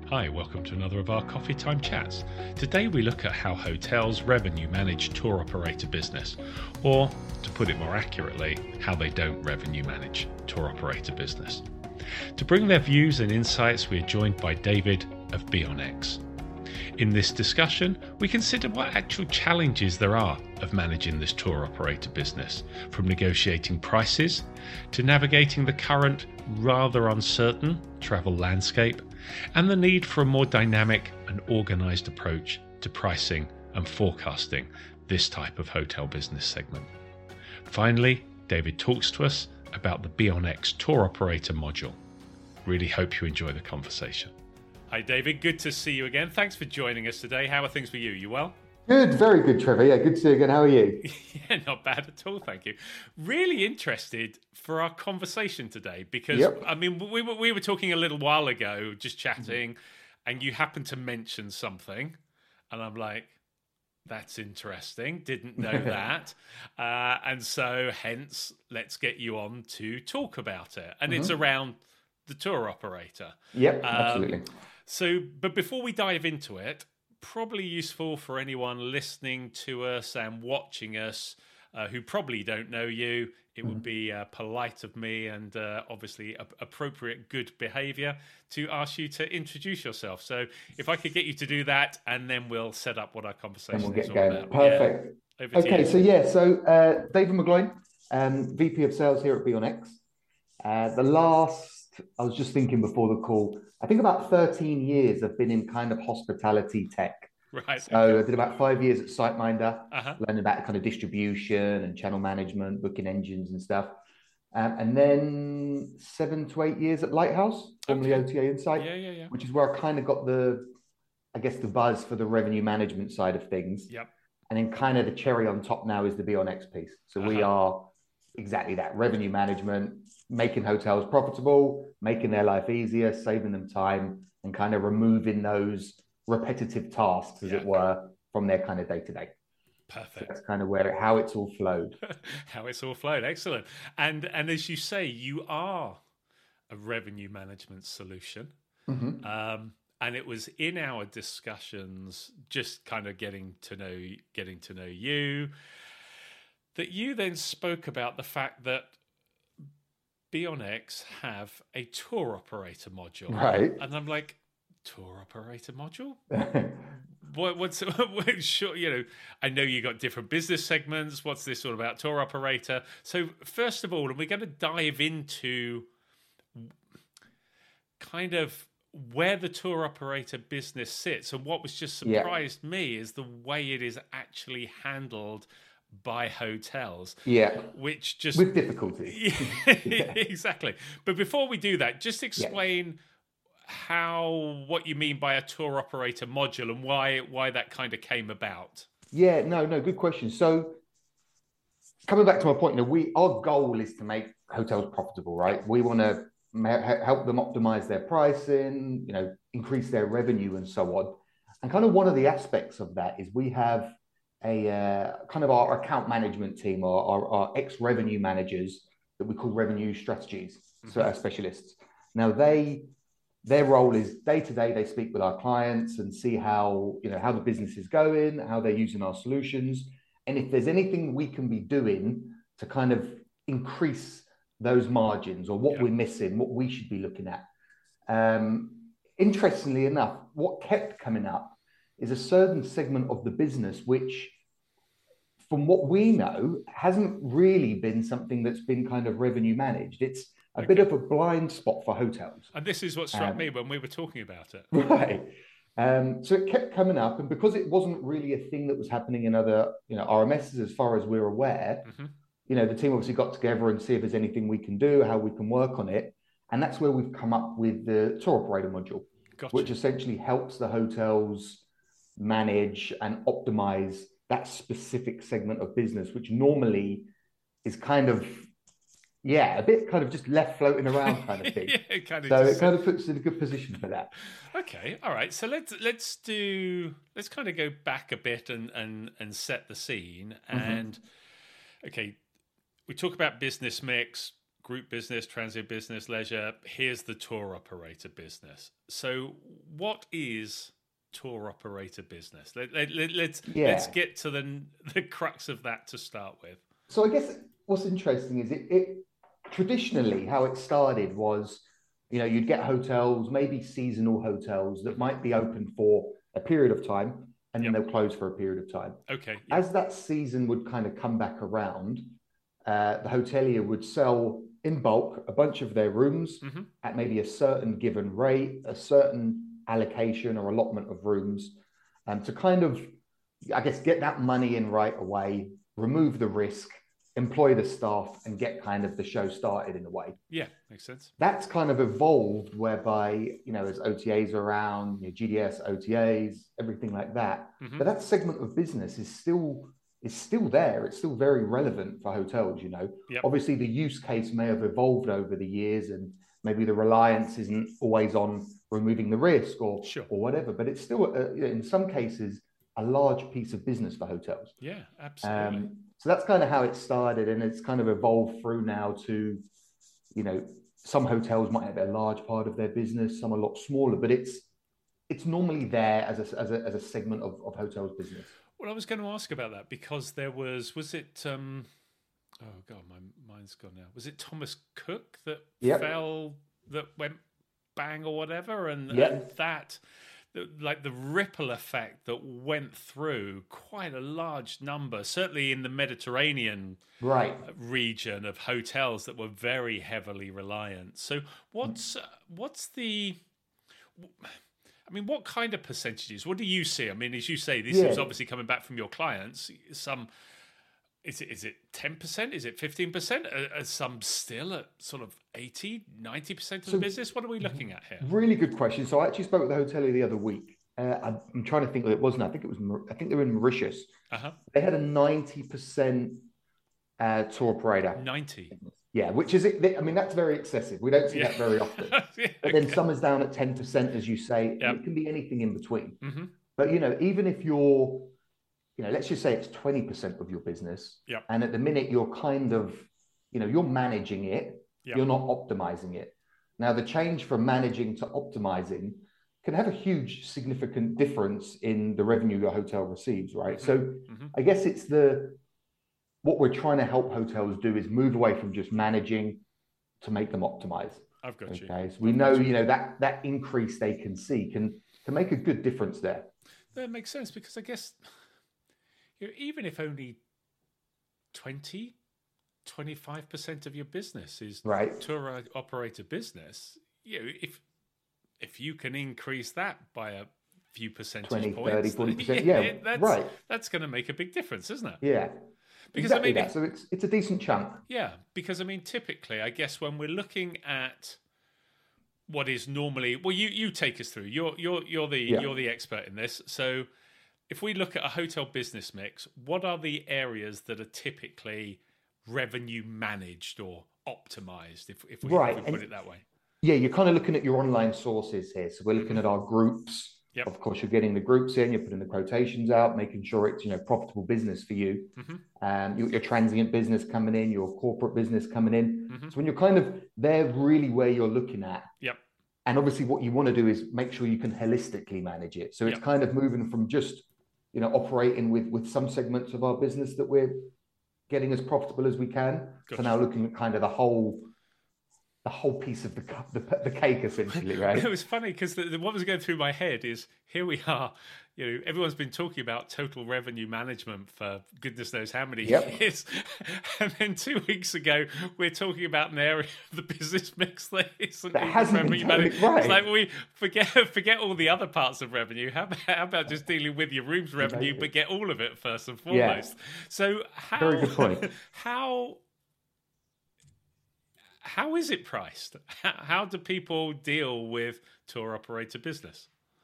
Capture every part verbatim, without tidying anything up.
Hi, welcome to another of our Coffee Time Chats. Today we look at how hotels revenue manage tour operator business, or to put it more accurately, how they don't revenue manage tour operator business. To bring their views and insights, we are joined by David of BeyondX. In this discussion, we consider what actual challenges there are of managing this tour operator business, from negotiating prices to navigating the current, rather uncertain travel landscape, and the need for a more dynamic and organised approach to pricing and forecasting this type of hotel business segment. Finally, David talks to us about the BeyondX tour operator module. Really hope you enjoy the conversation. Hi David, good to see you again. Thanks for joining us today. How are things for you? You well? Good, very good, Trevor. Yeah, good to see you again. How are you? Yeah, not bad at all, thank you. Really interested for our conversation today because, Yep. I mean, we were, we were talking a little while ago, just chatting, mm-hmm. and you happened to mention something, and I'm like, that's interesting, didn't know that. Uh, and so hence, let's get you on to talk about it. And mm-hmm. it's around the tour operator. Yep, um, absolutely. So, but before we dive into it, probably useful for anyone listening to us and watching us uh, who probably don't know you. It mm-hmm. would be uh, polite of me and uh, obviously a- appropriate good behaviour to ask you to introduce yourself. So if I could get you to do that, and then we'll set up what our conversation and we'll is get all going. about. Perfect. Yeah. Okay, so yeah, so uh, David McGloin, um, V P of Sales here at BeyondX. Uh, the last, I was just thinking before the call, I think about thirteen years I've been in kind of hospitality tech. Right. So okay. I did about five years at SiteMinder, uh-huh. learning about kind of distribution and channel management, booking engines and stuff. Um, and then seven to eight years at Lighthouse, formerly okay. O T A Insight, yeah, yeah, yeah. which is where I kind of got the, I guess, the buzz for the revenue management side of things. Yep. And then kind of the cherry on top now is the BeyondX piece. So uh-huh. we are exactly that, revenue management, making hotels profitable, making their life easier, saving them time, and kind of removing those repetitive tasks, as yeah. it were, from their kind of day-to-day. Perfect. So that's kind of where how it's all flowed. How it's all flowed. Excellent. And and as you say, you are a revenue management solution. Mm-hmm. Um, and it was in our discussions, just kind of getting to know getting to know you, that you then spoke about the fact that BeyondX have a tour operator module. Right. And I'm like, tour operator module? what, what's what, sure, you know, I know you got different business segments. What's this all about? Tour operator. So first of all, and we're going to dive into kind of where the tour operator business sits. And what was just surprised yeah. me is the way it is actually handled by hotels. Yeah. Which just with difficulty. Yeah, yeah. Exactly. But before we do that, just explain yeah. how what you mean by a tour operator module and why why that kind of came about. Yeah, no, no, good question. So coming back to my point, you know, we our goal is to make hotels profitable, right? We want to ma- help them optimize their pricing, you know, increase their revenue and so on. And kind of one of the aspects of that is we have a uh, kind of our account management team or our, our ex-revenue managers that we call revenue strategies, mm-hmm. so our specialists. Now they, their role is day to day, they speak with our clients and see how, you know, how the business is going, how they're using our solutions. And if there's anything we can be doing to kind of increase those margins or what yeah. we're missing, what we should be looking at. Um, interestingly enough, what kept coming up is a certain segment of the business which, from what we know, hasn't really been something that's been kind of revenue managed. It's a okay. bit of a blind spot for hotels. And this is what struck um, me when we were talking about it. Right. Um, so it kept coming up, and because it wasn't really a thing that was happening in other, you know, R M Ss as far as we're aware, mm-hmm. you know, the team obviously got together and see if there's anything we can do, how we can work on it. And that's where we've come up with the tour operator module, gotcha. Which essentially helps the hotels manage and optimize that specific segment of business, which normally is kind of, yeah, a bit kind of just left floating around kind of thing. yeah, kind of so just... it kind of puts us in a good position for that. Okay, all right. So let's let's do let's kind of go back a bit and and and set the scene. And mm-hmm. okay, we talk about business mix. group business, transient business, leisure. Here's the tour operator business. So what is tour operator business? Let, let, let, let's Yeah. let's get to the the crux of that to start with. So I guess what's interesting is it, it traditionally how it started was, you know, you'd get hotels, maybe seasonal hotels that might be open for a period of time, and Yep. then they'll close for a period of time. Okay. Yep. As that season would kind of come back around, uh, the hotelier would sell in bulk a bunch of their rooms Mm-hmm. at maybe a certain given rate, a certain allocation or allotment of rooms, um, to kind of, I guess, get that money in right away, remove the risk, employ the staff, and get kind of the show started in a way. Yeah, makes sense. That's kind of evolved whereby, you know, as O T As are around, you know, G D S, O T As, everything like that. Mm-hmm. But that segment of business is still is still there. It's still very relevant for hotels, you know. Yep. Obviously, the use case may have evolved over the years, and maybe the reliance isn't always on removing the risk or, Sure. or whatever, but it's still, uh, in some cases, a large piece of business for hotels. Yeah, absolutely. Um, so that's kind of how it started, and it's kind of evolved through now to, you know, some hotels might have a large part of their business, some a lot smaller, but it's it's normally there as a as a, as a segment of, of hotels business. Well, I was going to ask about that because there was was it um, oh god, my mind's gone now. Was it Thomas Cook that Yep. fell that went bang or whatever, and, Yep. and that. Like the ripple effect that went through quite a large number, certainly in the Mediterranean Right. region of hotels that were very heavily reliant. So what's uh, what's the, I mean, what kind of percentages? What do you see? I mean, as you say, this Yeah. is obviously coming back from your clients. Some, is it is it ten percent? Is it fifteen percent? Are, are some still at sort of eighty, ninety percent of So- the business? What are we looking at here? Really good question. So I actually spoke with the hotelier the other week. Uh, I'm trying to think what it was now. I think it was, Mar- I think they were in Mauritius. Uh-huh. They had a ninety percent uh, tour operator. ninety. Yeah, which is, I mean, that's very excessive. We don't see Yeah. that very often. Yeah, But then okay. summer's down at ten percent, as you say, Yep. and it can be anything in between. Mhm. But, you know, even if you're, you know, let's just say it's twenty percent of your business, Yep. and at the minute you're kind of, you know, you're managing it, Yep. you're not optimizing it. Now, the change from managing to optimizing can have a huge, significant difference in the revenue your hotel receives, right? So Mhm. I guess it's the, what we're trying to help hotels do is move away from just managing to make them optimize. I've got you. Okay, so we I've know, got you. you know, that that increase they can see can can make a good difference there. That makes sense because I guess you know, even if only twenty, twenty-five percent of your business is Right. tour operator business, you know, if if you can increase that by a few percentage twenty, points, thirty, forty percent. Yeah, that's, right. that's going to make a big difference, isn't it? Yeah. Because exactly I mean, that. if- So it's it's a decent chunk. Yeah, because I mean, typically, I guess when we're looking at what is normally, well, you you take us through. You're you're you're the Yeah. you're the expert in this. So, if we look at a hotel business mix, what are the areas that are typically revenue managed or optimized? If if we, Right, if we put and- it that way. Yeah, you're kind of looking at your online sources here. So we're looking at our groups. Yep. Of course, you're getting the groups in, you're putting the quotations out, making sure it's, you know, profitable business for you. Mhm. Um, your, your transient business coming in, your corporate business coming in. Mhm. So when you're kind of, they're really where you're looking at. Yep. And obviously what you want to do is make sure you can holistically manage it. So it's Yep. kind of moving from just, you know, operating with, with some segments of our business that we're getting as profitable as we can. Gotcha. So now looking at kind of the whole, the whole piece of the cu- the, the cake essentially, right? It was funny because the, the, what was going through my head is here we are. You know, everyone's been talking about total revenue management for goodness knows how many Yep. years, and then two weeks ago we're talking about an area of the business mix that isn't That even hasn't been revenue totally management. It's right. like we forget forget all the other parts of revenue. How about, how about just dealing with your rooms revenue, Amazing. but get all of it first and Yeah. foremost? So how Very good point. how how is it priced? How, how do people deal with tour operator business?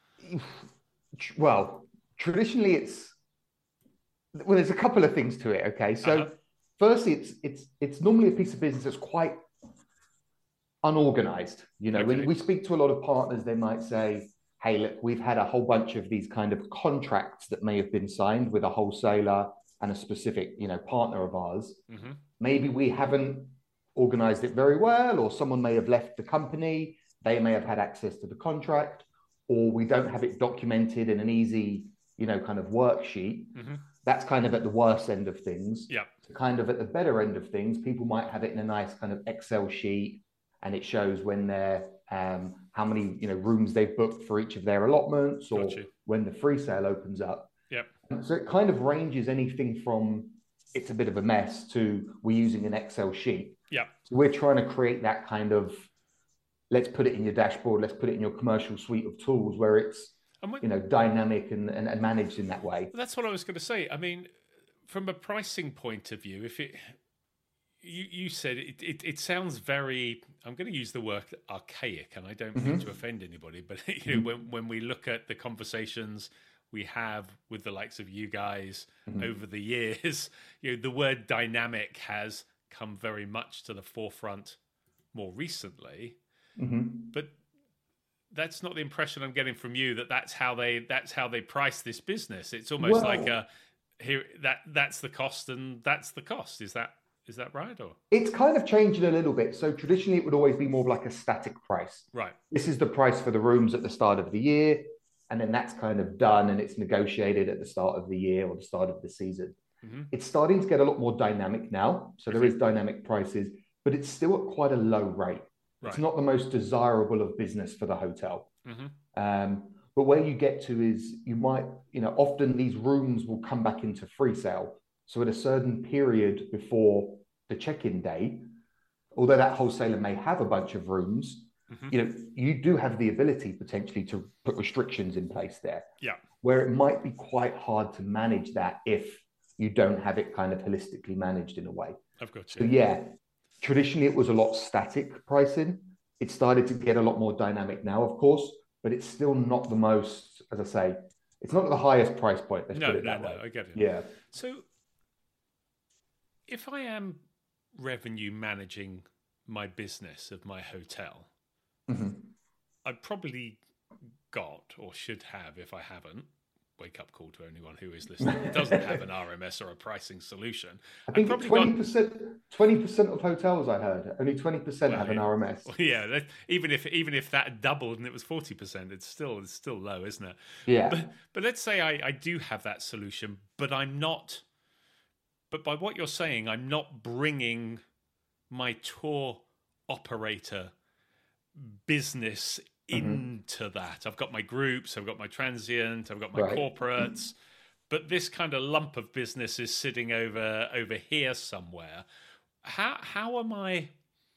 Well, traditionally it's, well, there's a couple of things to it. Okay. So Uh-huh. firstly, it's, it's, it's normally a piece of business that's quite unorganized. You know, Okay. when we speak to a lot of partners, they might say, hey, look, we've had a whole bunch of these kind of contracts that may have been signed with a wholesaler and a specific, you know, partner of ours. hmm Maybe we haven't organized it very well, or someone may have left the company, they may have had access to the contract, or we don't have it documented in an easy, you know, kind of worksheet. Mm-hmm. That's kind of at the worst end of things. Yeah. Kind of at the better end of things, people might have it in a nice kind of Excel sheet, and it shows when they're um, how many, you know, rooms they've booked for each of their allotments, or when the free sale opens up. Yep. So it kind of ranges anything from it's a bit of a mess to we're using an Excel sheet. Yeah. So we're trying to create that kind of, let's put it in your dashboard, let's put it in your commercial suite of tools where it's, when, you know, dynamic and, and, and managed in that way. That's what I was going to say. I mean, from a pricing point of view, if it, you, you said it, it, it sounds very, I'm going to use the word archaic, and I don't mm-hmm. mean to offend anybody, but you know, mm-hmm. when, when we look at the conversations we have with the likes of you guys mm-hmm. over the years, you know, the word dynamic has come very much to the forefront more recently, mm-hmm. but that's not the impression I'm getting from you, that that's how they that's how they price this business. It's almost well, like a here that that's the cost and that's the cost. Is that is that right? Or it's kind of changing a little bit. So traditionally it would always be more of like a static price. Right. This is the price for the rooms at the start of the year, and then that's kind of done and it's negotiated at the start of the year or the start of the season. Mm-hmm. It's starting to get a lot more dynamic now. So there is dynamic prices, but it's still at quite a low rate. Right. It's not the most desirable of business for the hotel. Mm-hmm. Um, but where you get to is you might, you know, often these rooms will come back into free sale. So at a certain period before the check-in day, although that wholesaler may have a bunch of rooms, mm-hmm. you know, you do have the ability potentially to put restrictions in place there. Yeah. Where it might be quite hard to manage that if you don't have it kind of holistically managed in a way. I've got you. So yeah, traditionally it was a lot static pricing. It started to get a lot more dynamic now, of course, but it's still not the most, as I say, it's not the highest price point. Let's no, put it no, that no, way. I get it. Yeah. So if I am revenue managing my business of my hotel, mm-hmm. I've probably got, or should have, if I haven't, wake up call to anyone who is listening, it doesn't have an R M S or a pricing solution. I think twenty percent, twenty percent of hotels I heard, only twenty percent well, have yeah. an R M S. Well, yeah, that, even if even if that doubled and it was forty percent, it's still it's still low, isn't it? Yeah. But, but let's say I, I do have that solution, but I'm not. But by what you're saying, I'm not bringing my tour operator business into mm-hmm. that. I've got my groups, I've got my transient, I've got my right. corporates, but this kind of lump of business is sitting over over here somewhere. How how am I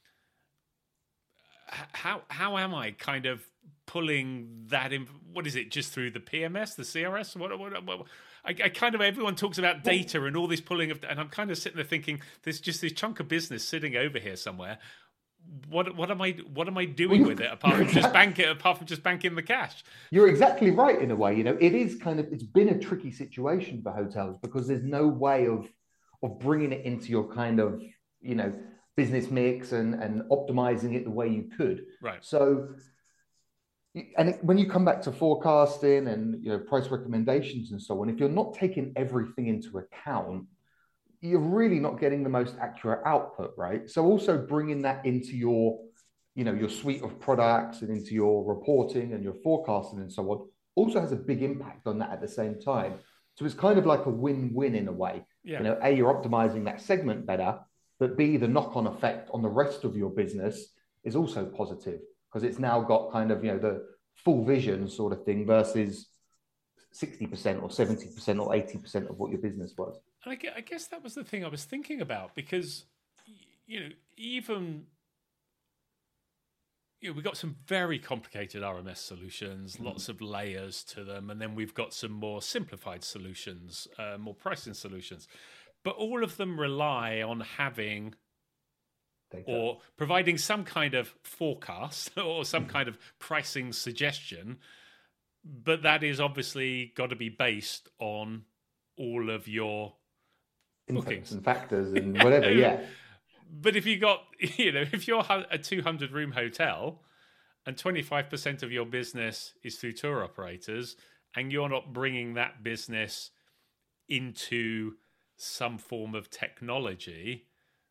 how how am I kind of pulling that in? What is it? Just through the P M S, the C R S? What what, what I, I kind of everyone talks about data and all this pulling of, and I'm kind of sitting there thinking there's just this chunk of business sitting over here somewhere. What what am I what am I doing well, with it apart from exactly, just bank it apart from just banking the cash? You're exactly right in a way. You know, it is kind of it's been a tricky situation for hotels because there's no way of of bringing it into your kind of, you know, business mix and and optimizing it the way you could. Right. So, and it, when you come back to forecasting and, you know, price recommendations and so on, if you're not taking everything into account, you're really not getting the most accurate output, right? So also bringing that into your, you know, your suite of products and into your reporting and your forecasting and so on also has a big impact on that at the same time. So it's kind of like a win-win in a way. Yeah. You know, A, you're optimizing that segment better, but B, the knock-on effect on the rest of your business is also positive because it's now got kind of, you know, the full vision sort of thing versus sixty percent or seventy percent or eighty percent of what your business was. And I guess that was the thing I was thinking about because, you know, even, you know, we've got some very complicated R M S solutions, mm-hmm. lots of layers to them, and then we've got some more simplified solutions, uh, more pricing solutions. But all of them rely on having Data. Or providing some kind of forecast or some mm-hmm. kind of pricing suggestion, but that is obviously got to be based on all of your bookings and factors and whatever, yeah. But if you got, you know, if you're a two hundred room hotel and twenty-five percent of your business is through tour operators and you're not bringing that business into some form of technology,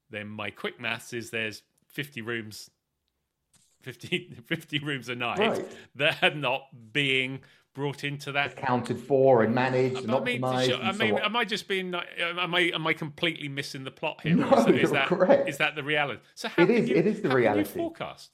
then my quick maths is there's fifty rooms, fifty, fifty rooms a night Right. that are not being brought into that. Accounted for and managed and I mean, optimized. sure, I and mean, so on. am I just being? like, Am I? Am I completely missing the plot here? No, Or is, is you're that correct. is that the reality? So how It can is- you? it is the how can you reality. forecast?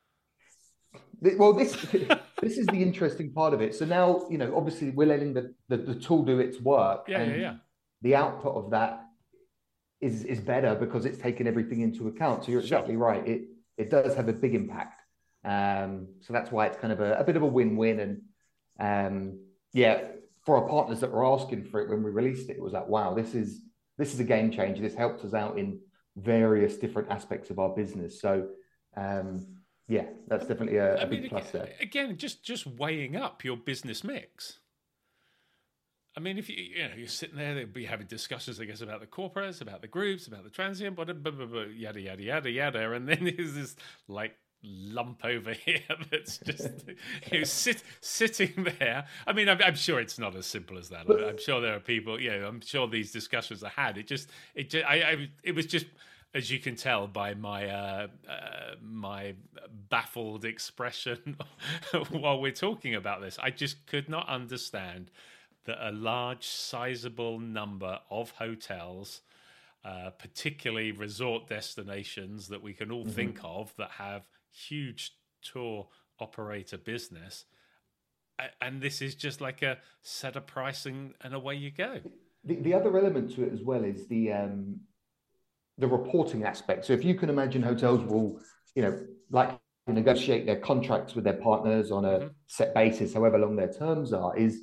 Th- Well, this this is the interesting part of it. So now, you know, obviously we're letting the, the, the tool do its work, Yeah, and yeah, yeah. the output of that is is better because it's taken everything into account. So you're Sure. exactly right. It it does have a big impact. Um, so that's why it's kind of a, a bit of a win-win. And um, yeah, for our partners that were asking for it when we released it, it was like, wow, this is this is a game changer. This helps us out in various different aspects of our business. So um, yeah, that's definitely a, a I big mean, plus there. again, just just weighing up your business mix. I mean, if you you know you're sitting there, they'll be having discussions, I guess, about the corporates, about the groups, about the transient, blah, blah, blah, blah, yada yada yada yada, and then there's this like lump over here that's just you know, sit, sitting there. I mean, I'm, I'm sure it's not as simple as that. I'm sure there are people, you know, I'm sure these discussions are had. It just, it just, I, I it was just, as you can tell by my uh, uh, my baffled expression while we're talking about this, I just could not understand that a large, sizable number of hotels, uh, particularly resort destinations that we can all mm-hmm. think of that have huge tour operator business, and this is just like a set of pricing and away you go. The, the other element to it as well is the um, the reporting aspect. So if you can imagine, hotels will, you know, like negotiate their contracts with their partners on a mm-hmm. set basis, however long their terms are, is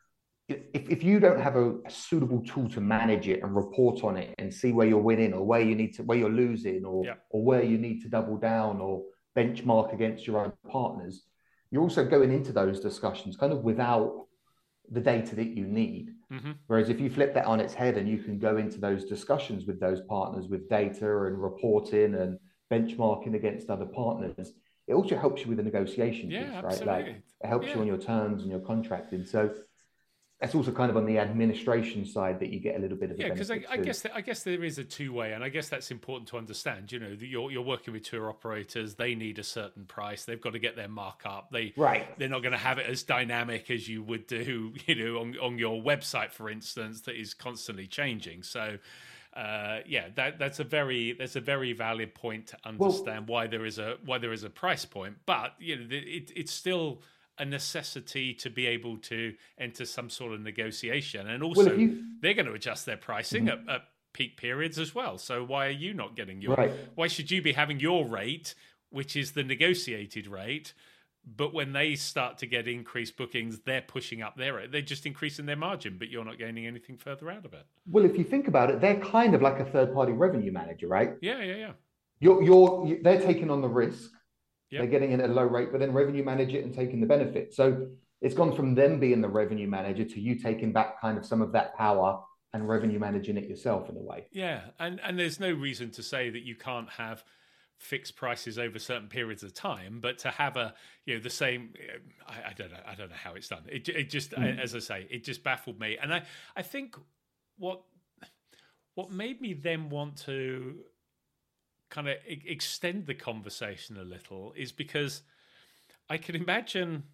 if, if you don't have a, a suitable tool to manage it and report on it and see where you're winning or where you need to, where you're losing or, yeah. or where you need to double down or benchmark against your own partners, you're also going into those discussions kind of without the data that you need. Mm-hmm. Whereas if you flip that on its head and you can go into those discussions with those partners with data and reporting and benchmarking against other partners, it also helps you with the negotiation yeah, piece, right? Absolutely. Like it helps yeah. you on your terms and your contracting. So that's also kind of on the administration side that you get a little bit of yeah, because I, I too. guess that, I guess there is a two way, and I guess that's important to understand. You know, that you're you're working with tour operators; they need a certain price. They've got to get their markup. They right. They're not going to have it as dynamic as you would do, you know, on on your website, for instance, that is constantly changing. So. Uh, yeah, that that's a very that's a very valid point to understand well, why there is a why there is a price point, but you know it it's still a necessity to be able to enter some sort of negotiation, and also well, you, they're going to adjust their pricing mm-hmm. at, at peak periods as well. So why are you not getting your? Right. Why should you be having your rate, which is the negotiated rate? But when they start to get increased bookings, they're pushing up their rate. They're just increasing their margin, but you're not gaining anything further out of it. Well, if you think about it, they're kind of like a third-party revenue manager, right? Yeah, yeah, yeah. You're, you're, you, they're taking on the risk. Yep. They're getting it at a low rate, but then revenue manage it and taking the benefit. So it's gone from them being the revenue manager to you taking back kind of some of that power and revenue managing it yourself in a way. Yeah, and and there's no reason to say that you can't have fixed prices over certain periods of time, but to have a you know the same, I, I don't know, I don't know how it's done. It it just mm. as I say, it just baffled me, and I I think what what made me then want to kind of extend the conversation a little is because I can imagine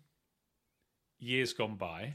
years gone by,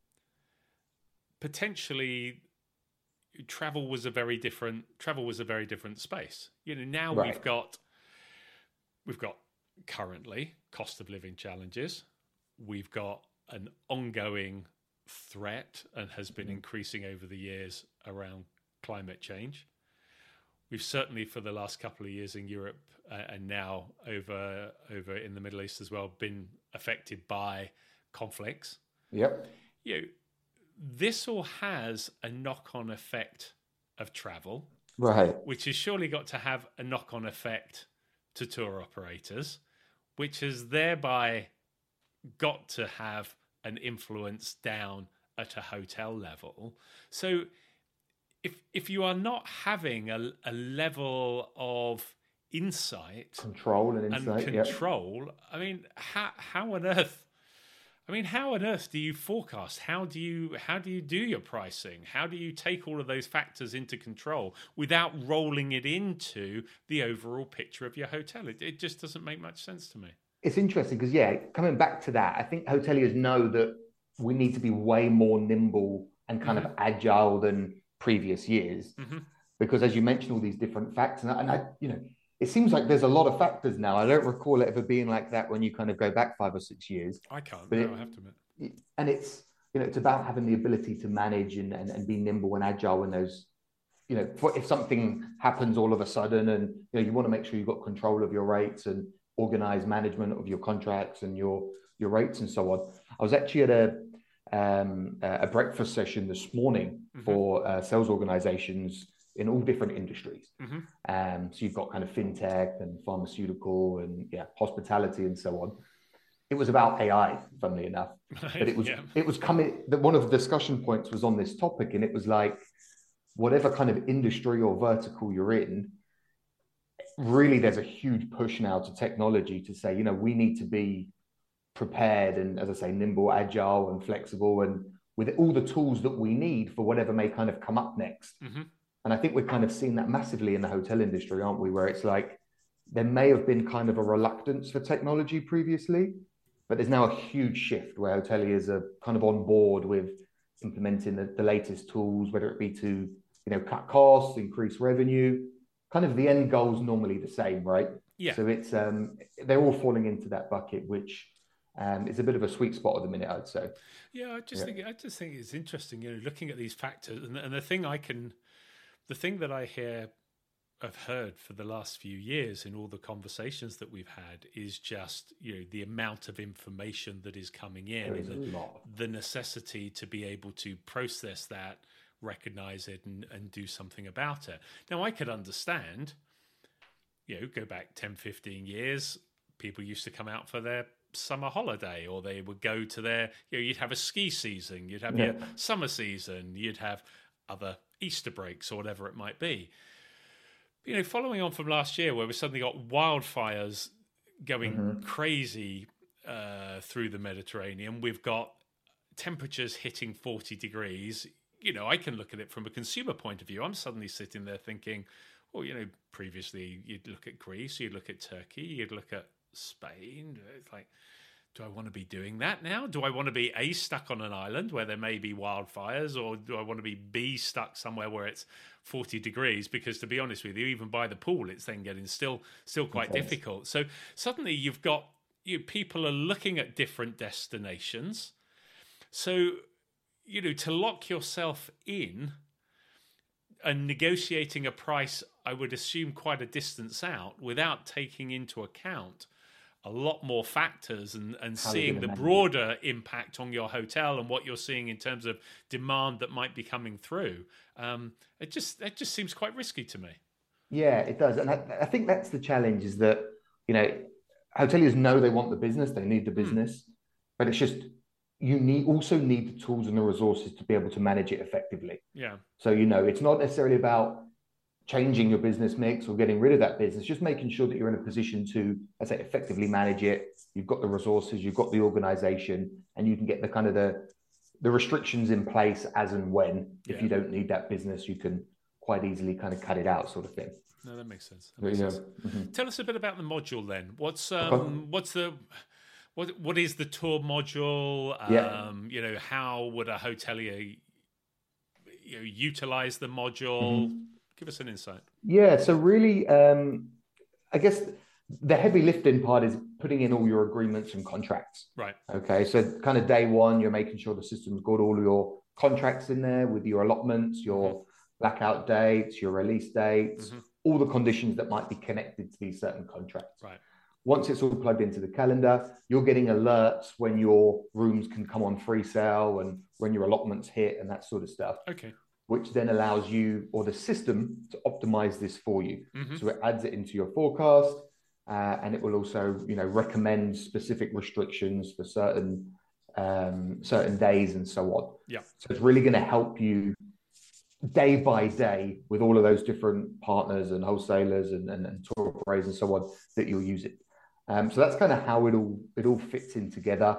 potentially travel was a very different travel was a very different space. You know, now right. we've got we've got currently cost of living challenges. We've got an ongoing threat and has been mm-hmm. increasing over the years around climate change. We've certainly, for the last couple of years in Europe uh, and now over over in the Middle East as well, been affected by conflicts. Yep. You know, this all has a knock-on effect of travel, right? Which has surely got to have a knock-on effect to tour operators, which has thereby got to have an influence down at a hotel level. So if if you are not having a, a level of insight, control and insight, and control, yep. I mean, how how on earth I mean, how on earth do you forecast? How do you how do you do your pricing? How do you take all of those factors into control without rolling it into the overall picture of your hotel? It, it just doesn't make much sense to me. It's interesting because, yeah, coming back to that, I think hoteliers know that we need to be way more nimble and kind mm-hmm. of agile than previous years. Mm-hmm. Because as you mentioned, all these different factors, and I, and I, you know, it seems like there's a lot of factors now. I don't recall it ever being like that when you kind of go back five or six years. I can't, but no, it, I have to admit. And it's, you know, it's about having the ability to manage and, and, and be nimble and agile when those, you know, if something happens all of a sudden and, you know, you want to make sure you've got control of your rates and organize management of your contracts and your, your rates and so on. I was actually at a, um, a breakfast session this morning mm-hmm. for uh, sales organizations in all different industries. Mm-hmm. Um, so you've got kind of fintech and pharmaceutical and yeah, hospitality and so on. It was about A I, funnily enough, but it was yeah. it was coming. That one of the discussion points was on this topic, and it was like, whatever kind of industry or vertical you're in, really, there's a huge push now to technology to say, you know, we need to be prepared and, as I say, nimble, agile, and flexible, and with all the tools that we need for whatever may kind of come up next. Mm-hmm. And I think we're kind of seeing that massively in the hotel industry, aren't we? Where it's like, there may have been kind of a reluctance for technology previously, but there's now a huge shift where hoteliers are kind of on board with implementing the, the latest tools, whether it be to, you know, cut costs, increase revenue. Kind of the end goal is normally the same, right? Yeah. So it's um, they're all falling into that bucket, which um, is a bit of a sweet spot at the minute, I'd say. Yeah, I just yeah. think I just think it's interesting, you know, looking at these factors, and, and the thing I can. The thing that I hear, I've heard for the last few years in all the conversations that we've had is just, you know, the amount of information that is coming in, and the, the necessity to be able to process that, recognize it, and, and do something about it. Now, I could understand, you know, go back ten, fifteen years, people used to come out for their summer holiday, or they would go to their, you know, you'd have a ski season, you'd have yeah. your summer season, you'd have other Easter breaks or whatever it might be. You know, following on from last year where we suddenly got wildfires going mm-hmm. crazy uh, through the Mediterranean, we've got temperatures hitting forty degrees. You know, I can look at it from a consumer point of view. I'm suddenly sitting there thinking, well, you know, previously you'd look at Greece, you'd look at Turkey, you'd look at Spain. It's like, do I want to be doing that now? Do I want to be A, stuck on an island where there may be wildfires, or do I want to be B, stuck somewhere where it's forty degrees? Because to be honest with you, even by the pool, it's then getting still still quite okay. difficult. So suddenly you've got, you know, people are looking at different destinations. So, you know, to lock yourself in and negotiating a price, I would assume quite a distance out without taking into account a lot more factors and, and seeing the broader it? impact on your hotel and what you're seeing in terms of demand that might be coming through. Um, it just it just seems quite risky to me. Yeah, it does. And I, I think that's the challenge, is that, you know, hoteliers know they want the business, they need the business, mm. but it's just, you need also need the tools and the resources to be able to manage it effectively. Yeah. So, you know, it's not necessarily about changing your business mix or getting rid of that business, just making sure that you're in a position to, I say, effectively manage it. You've got the resources, you've got the organization, and you can get the kind of the, the restrictions in place as and when. If yeah. you don't need that business, you can quite easily kind of cut it out, sort of thing. No, that makes sense. That makes yeah. sense. Mm-hmm. Tell us a bit about the module then. What's um, okay. what's the what what is the tour module? Um, yeah. You know, how would a hotelier, you know, utilize the module? Mm-hmm. Give us an insight. Yeah, so really, um, I guess the heavy lifting part is putting in all your agreements and contracts. Right. Okay, so kind of day one, you're making sure the system's got all your contracts in there with your allotments, your mm-hmm. blackout dates, your release dates, mm-hmm. all the conditions that might be connected to these certain contracts. Right. Once it's all plugged into the calendar, you're getting alerts when your rooms can come on free sale and when your allotments hit and that sort of stuff. Okay. Which then allows you or the system to optimize this for you. Mm-hmm. So it adds it into your forecast, uh, and it will also, you know, recommend specific restrictions for certain um, certain days and so on. Yeah. So it's really going to help you day by day with all of those different partners and wholesalers and, and, and tour operators and so on that you'll use it. Um, so that's kind of how it all it all fits in together.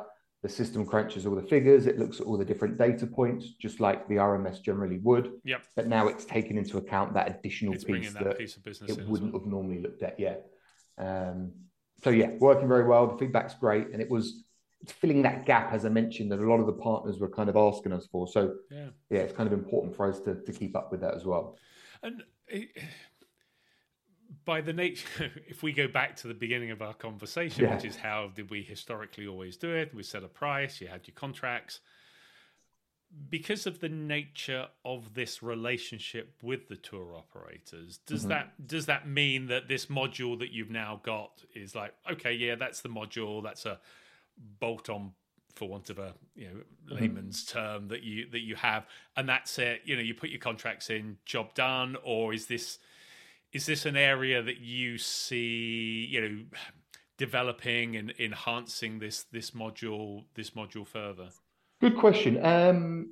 The system crunches all the figures. It looks at all the different data points, just like the R M S generally would. Yep. But now it's taken into account that additional it's piece that, that piece of business it wouldn't well. have normally looked at yet. Um, so yeah, working very well. The feedback's great, and it was it's filling that gap, as I mentioned, that a lot of the partners were kind of asking us for. So yeah, yeah it's kind of important for us to to keep up with that as well. And it, by the nature, if we go back to the beginning of our conversation, yeah. which is how did we historically always do it? We set a price, you had your contracts. Because of the nature of this relationship with the tour operators, does mm-hmm. that does that mean that this module that you've now got is like, okay, yeah, that's the module, that's a bolt-on, for want of a you know layman's mm-hmm. term, that you that you have, and that's it? You know, you put your contracts in, job done, or is this is this an area that you see, you know, developing and enhancing this this module this module further? Good question. Um,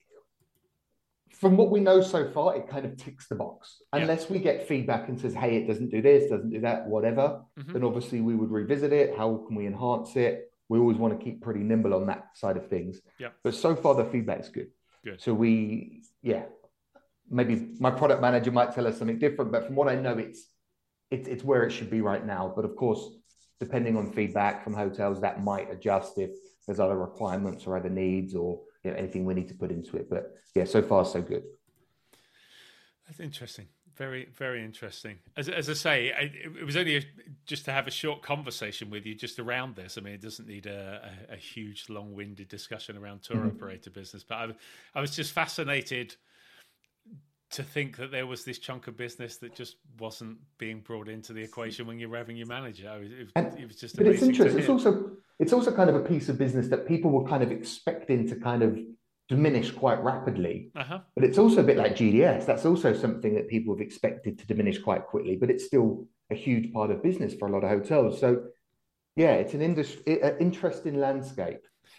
from what we know so far, it kind of ticks the box. Unless yeah. we get feedback and says, hey, it doesn't do this, doesn't do that, whatever, mm-hmm. then obviously we would revisit it. How can we enhance it? We always want to keep pretty nimble on that side of things. Yeah. But so far, the feedback's good. Good. So we, yeah, maybe my product manager might tell us something different, but from what I know, it's it's it's where it should be right now. But of course, depending on feedback from hotels, that might adjust if there's other requirements or other needs or you know, anything we need to put into it. But yeah, so far so good. That's interesting. Very, very interesting. As as I say, I, it was only a, just to have a short conversation with you just around this. I mean, it doesn't need a, a, a huge, long-winded discussion around tour mm-hmm. operator business. But I, I was just fascinated to think that there was this chunk of business that just wasn't being brought into the equation when you're revenue manager. It, and, it was just but amazing. It's interesting. It's also it's also kind of a piece of business that people were kind of expecting to kind of diminish quite rapidly. Uh-huh. But it's also a bit like G D S. That's also something that people have expected to diminish quite quickly, but it's still a huge part of business for a lot of hotels. So yeah, it's an industry, an interesting landscape.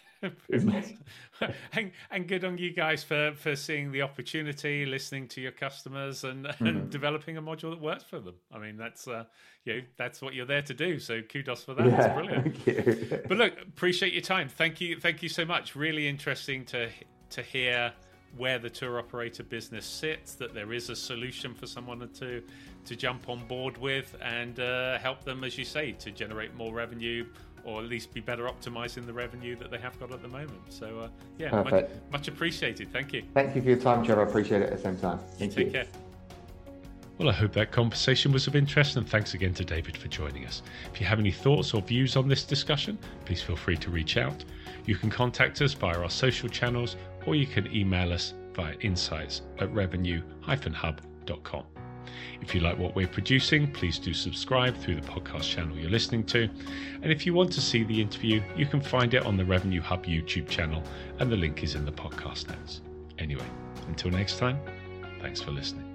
and, and good on you guys for, for seeing the opportunity, listening to your customers, and, mm-hmm. and developing a module that works for them. I mean, that's uh, you know, that's what you're there to do. So kudos for that. Yeah, that's brilliant. Thank you. But look, appreciate your time. Thank you, thank you so much. Really interesting to to hear where the tour operator business sits. That there is a solution for someone to to jump on board with and uh, help them, as you say, to generate more revenue, or at least be better optimizing the revenue that they have got at the moment. So, uh, yeah, much, much appreciated. Thank you. Thank you for your time, Trevor. I appreciate it at the same time. Thank Take you. care. Well, I hope that conversation was of interest, and thanks again to David for joining us. If you have any thoughts or views on this discussion, please feel free to reach out. You can contact us via our social channels, or you can email us via insights at revenue dash hub dot com. If you like what we're producing, please do subscribe through the podcast channel you're listening to. And if you want to see the interview, you can find it on the Revenue Hub YouTube channel, and the link is in the podcast notes. Anyway, until next time, thanks for listening.